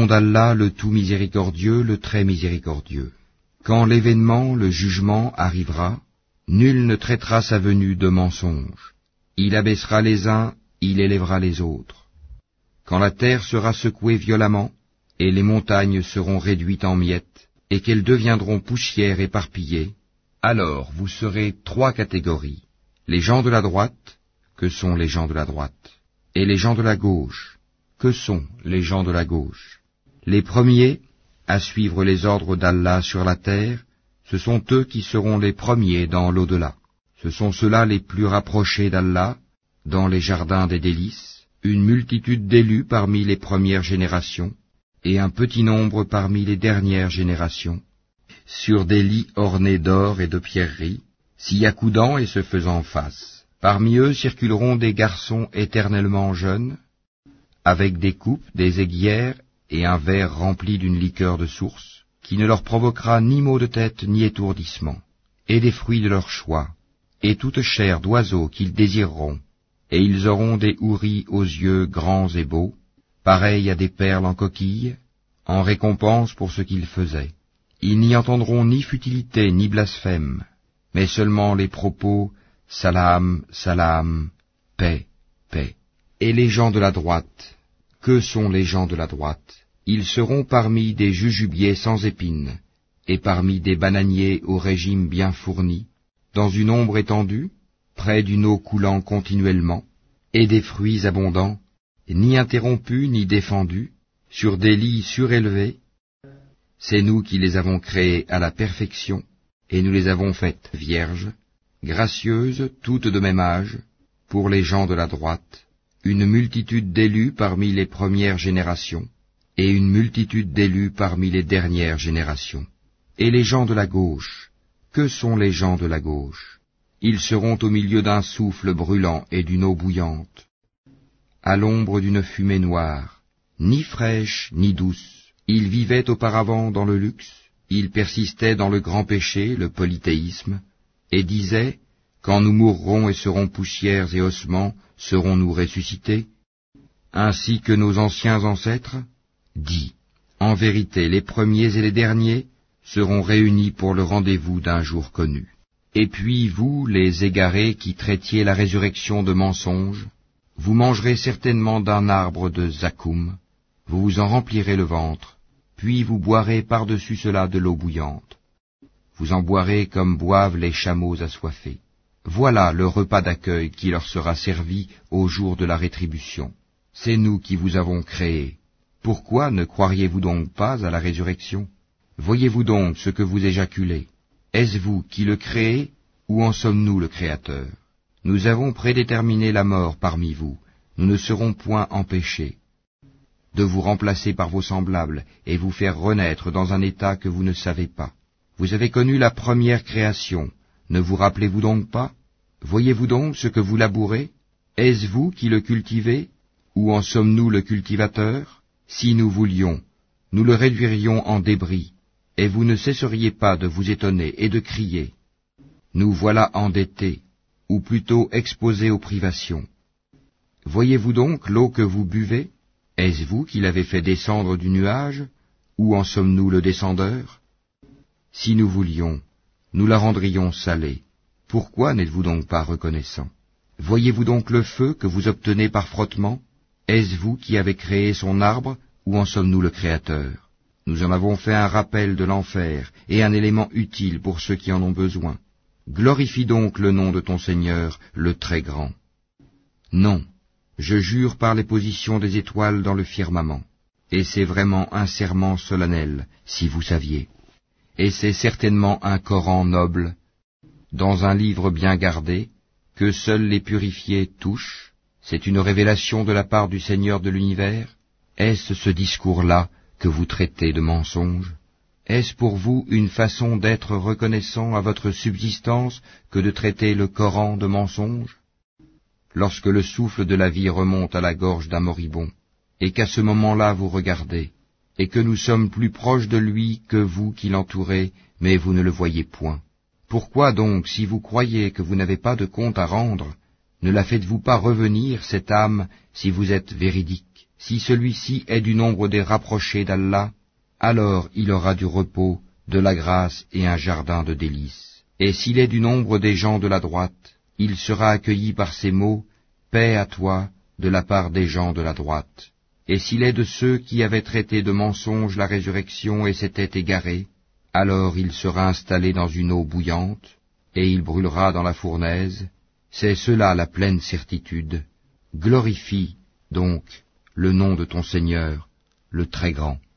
d'Allah, le tout miséricordieux, le très miséricordieux. Quand l'événement, le jugement, arrivera, nul ne traitera sa venue de mensonge. Il abaissera les uns, il élèvera les autres. Quand la terre sera secouée violemment, et les montagnes seront réduites en miettes, et qu'elles deviendront poussière éparpillée, alors vous serez trois catégories. Les gens de la droite, que sont les gens de la droite, et les gens de la gauche, que sont les gens de la gauche. Les premiers, à suivre les ordres d'Allah sur la terre, ce sont eux qui seront les premiers dans l'au-delà. Ce sont ceux-là les plus rapprochés d'Allah, dans les jardins des délices, une multitude d'élus parmi les premières générations, et un petit nombre parmi les dernières générations, sur des lits ornés d'or et de pierreries, s'y accoudant et se faisant face. Parmi eux circuleront des garçons éternellement jeunes, avec des coupes, des aiguières et un verre rempli d'une liqueur de source, qui ne leur provoquera ni maux de tête ni étourdissement, et des fruits de leur choix, et toute chair d'oiseaux qu'ils désireront, et ils auront des houris aux yeux grands et beaux, pareils à des perles en coquille, en récompense pour ce qu'ils faisaient. Ils n'y entendront ni futilité ni blasphème, mais seulement les propos « Salam, salam, paix, paix ». Et les gens de la droite, que sont les gens de la droite? Ils seront parmi des jujubiers sans épines, et parmi des bananiers au régime bien fourni, dans une ombre étendue, près d'une eau coulant continuellement, et des fruits abondants, ni interrompus ni défendus, sur des lits surélevés. C'est nous qui les avons créés à la perfection, et nous les avons faites vierges, gracieuses, toutes de même âge, pour les gens de la droite, une multitude d'élus parmi les premières générations, et une multitude d'élus parmi les dernières générations. Et les gens de la gauche, que sont les gens de la gauche? Ils seront au milieu d'un souffle brûlant et d'une eau bouillante, à l'ombre d'une fumée noire, ni fraîche ni douce. Ils vivaient auparavant dans le luxe, ils persistaient dans le grand péché, le polythéisme, et disaient, quand nous mourrons et serons poussières et ossements, serons-nous ressuscités? Ainsi que nos anciens ancêtres? Dis, en vérité, les premiers et les derniers seront réunis pour le rendez-vous d'un jour connu. Et puis vous, les égarés qui traitiez la résurrection de mensonge, vous mangerez certainement d'un arbre de zakoum, vous vous en remplirez le ventre, puis vous boirez par-dessus cela de l'eau bouillante. Vous en boirez comme boivent les chameaux assoiffés. Voilà le repas d'accueil qui leur sera servi au jour de la rétribution. C'est nous qui vous avons créés. Pourquoi ne croiriez-vous donc pas à la résurrection? Voyez-vous donc ce que vous éjaculez? Est-ce vous qui le créez, ou en sommes-nous le Créateur? Nous avons prédéterminé la mort parmi vous, nous ne serons point empêchés de vous remplacer par vos semblables et vous faire renaître dans un état que vous ne savez pas. Vous avez connu la première création, ne vous rappelez-vous donc pas? Voyez-vous donc ce que vous labourez? Est-ce vous qui le cultivez, ou en sommes-nous le cultivateur? Si nous voulions, nous le réduirions en débris, et vous ne cesseriez pas de vous étonner et de crier. Nous voilà endettés, ou plutôt exposés aux privations. Voyez-vous donc l'eau que vous buvez? Est-ce vous qui l'avez fait descendre du nuage, ou en sommes-nous le descendeur? Si nous voulions, nous la rendrions salée. Pourquoi n'êtes-vous donc pas reconnaissant? Voyez-vous donc le feu que vous obtenez par frottement? Est-ce vous qui avez créé son arbre, ou en sommes-nous le Créateur? Nous en avons fait un rappel de l'enfer, et un élément utile pour ceux qui en ont besoin. Glorifie donc le nom de ton Seigneur, le Très Grand. Non, je jure par les positions des étoiles dans le firmament, et c'est vraiment un serment solennel, si vous saviez. Et c'est certainement un Coran noble, dans un livre bien gardé, que seuls les purifiés touchent. C'est une révélation de la part du Seigneur de l'univers. Est-ce ce discours-là que vous traitez de mensonge? Est-ce pour vous une façon d'être reconnaissant à votre subsistance que de traiter le Coran de mensonge? Lorsque le souffle de la vie remonte à la gorge d'un moribond, et qu'à ce moment-là vous regardez, et que nous sommes plus proches de lui que vous qui l'entourez, mais vous ne le voyez point. Pourquoi donc, si vous croyez que vous n'avez pas de compte à rendre, ne la faites-vous pas revenir, cette âme, si vous êtes véridique? Si celui-ci est du nombre des rapprochés d'Allah, alors il aura du repos, de la grâce et un jardin de délices. Et s'il est du nombre des gens de la droite, il sera accueilli par ces mots, paix à toi, de la part des gens de la droite. Et s'il est de ceux qui avaient traité de mensonge la résurrection et s'étaient égarés, alors il sera installé dans une eau bouillante, et il brûlera dans la fournaise. C'est cela la pleine certitude. Glorifie, donc, le nom de ton Seigneur, le Très Grand.